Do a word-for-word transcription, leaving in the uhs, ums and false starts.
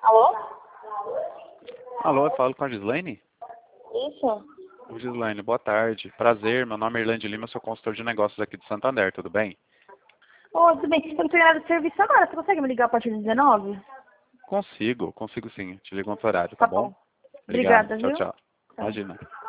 Alô? Alô, eu falo com a Gislaine? Isso. Gislaine, boa tarde. Prazer, meu nome é Irlande Lima, sou consultor de negócios aqui do Santander, tudo bem? Ô, tudo bem. Eu não tenho nada de serviço agora. Você consegue me ligar a partir das dezenove? Consigo, consigo sim. Te ligo no outro horário, tá, Tá bom? bom. Obrigado, Obrigada, tchau, viu? tchau. Tá. Imagina.